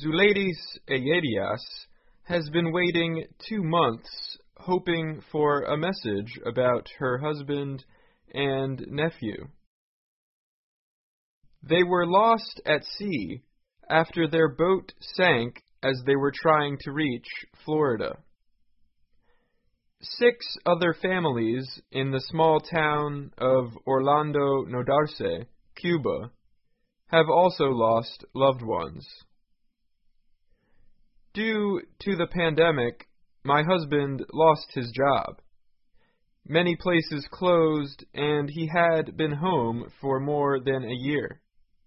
Zuleidis Eyedias has been waiting 2 months, hoping for a message about her husband and nephew. They were lost at sea after their boat sank as they were trying to reach Florida. 6 other families in the small town of Orlando Nodarce, Cuba, have also lost loved ones. Due to the pandemic, my husband lost his job. Many places closed, and he had been home for more than a year.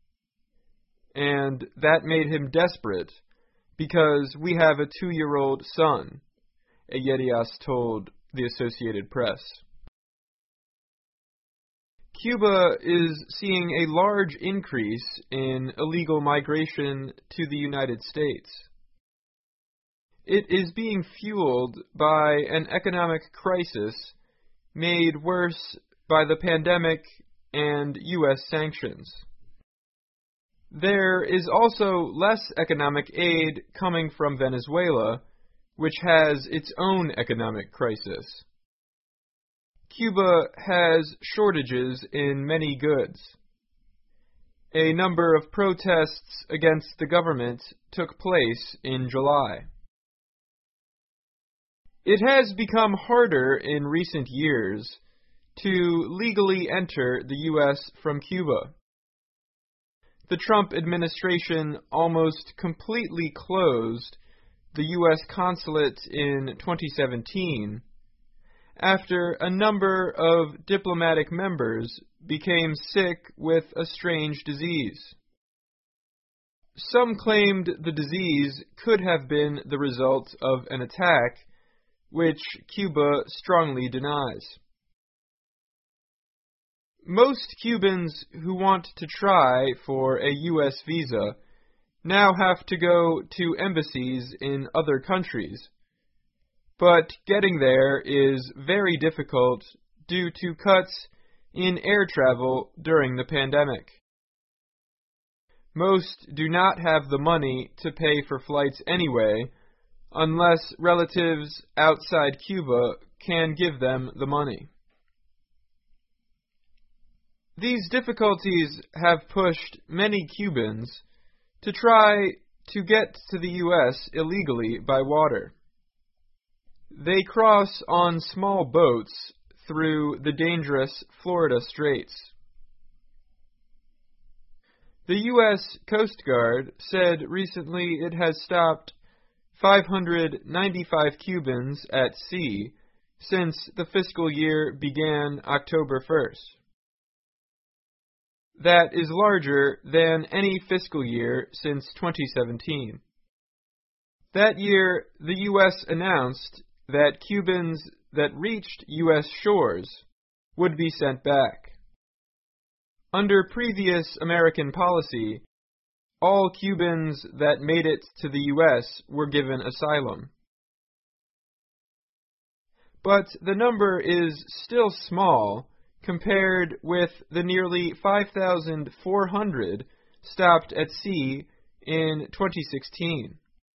And that made him desperate, because we have a 2-year-old son, Eyedias told the Associated Press. Cuba is seeing a large increase in illegal migration to the United States. It is being fueled by an economic crisis made worse by the pandemic and U.S. sanctions. There is also less economic aid coming from Venezuela, which has its own economic crisis. Cuba has shortages in many goods. A number of protests against the government took place in July. It has become harder in recent years to legally enter the U.S. from Cuba. The Trump administration almost completely closed the U.S. consulate in 2017 after a number of diplomatic members became sick with a strange disease. Some claimed the disease could have been the result of an attack, which Cuba strongly denies. Most Cubans who want to try for a U.S. visa now have to go to embassies in other countries, but getting there is very difficult due to cuts in air travel during the pandemic. Most do not have the money to pay for flights anyway, unless relatives outside Cuba can give them the money. These difficulties have pushed many Cubans to try to get to the U.S. illegally by water. They cross on small boats through the dangerous Florida Straits. The U.S. Coast Guard said recently it has stopped 595 Cubans at sea since the fiscal year began October 1st. That is larger than any fiscal year since 2017. That year, the U.S. announced that Cubans that reached U.S. shores would be sent back. Under previous American policy, all Cubans that made it to the U.S. were given asylum. But the number is still small compared with the nearly 5,400 stopped at sea in 2016.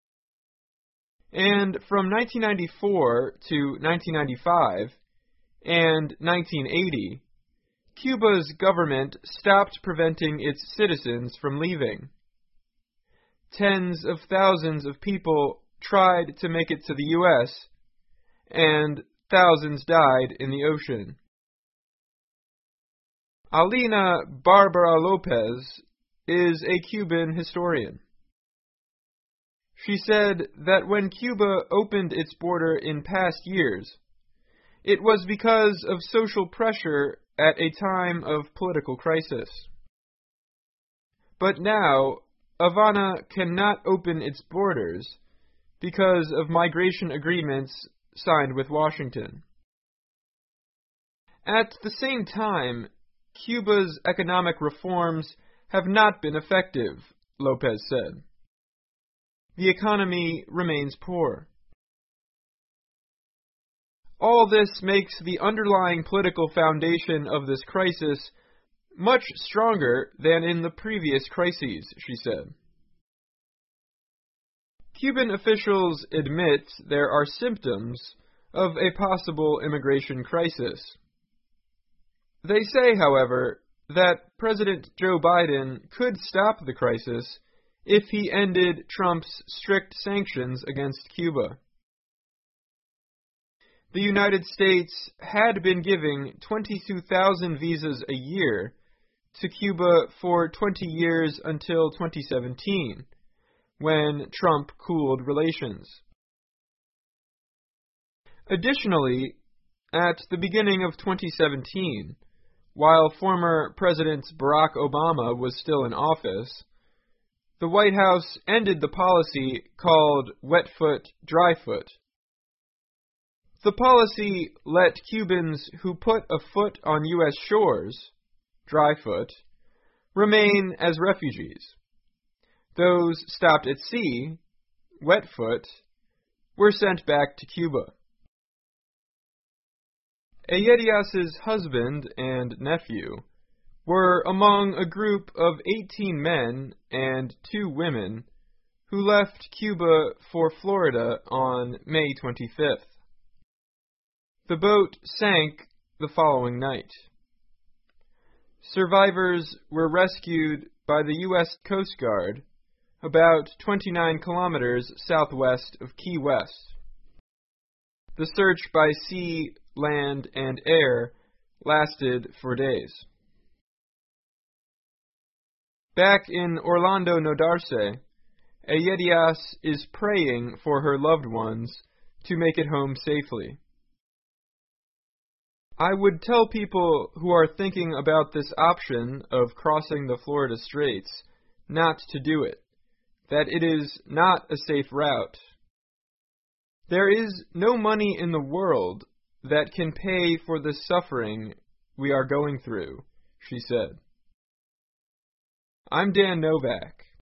And from 1994 to 1995 and 1980, Cuba's government stopped preventing its citizens from leaving. Tens of thousands of people tried to make it to the U.S., and thousands died in the ocean. Alina Barbara Lopez is a Cuban historian. She said that when Cuba opened its border in past years, it was because of social pressure at a time of political crisis. But now, Havana cannot open its borders because of migration agreements signed with Washington. At the same time, Cuba's economic reforms have not been effective, Lopez said. The economy remains poor. All this makes the underlying political foundation of this crisis much stronger than in the previous crises, she said. Cuban officials admit there are symptoms of a possible immigration crisis. They say, however, that President Joe Biden could stop the crisis if he ended Trump's strict sanctions against Cuba. The United States had been giving 22,000 visas a year to Cuba for 20 years until 2017, when Trump cooled relations. Additionally, at the beginning of 2017, while former President Barack Obama was still in office, the White House ended the policy called Wet Foot, Dry Foot. The policy let Cubans who put a foot on U.S. shores, dry foot, remain as refugees. Those stopped at sea, wet foot, were sent back to Cuba. Ayedias's husband and nephew were among a group of 18 men and 2 women who left Cuba for Florida on May 25th. The boat sank the following night. Survivors were rescued by the U.S. Coast Guard about 29 kilometers southwest of Key West. The search by sea, land, and air lasted for days. Back in Orlando, Nodarce, Ayedias is praying for her loved ones to make it home safely. I would tell people who are thinking about this option of crossing the Florida Straits not to do it, that it is not a safe route. There is no money in the world that can pay for the suffering we are going through, she said. I'm Dan Novak.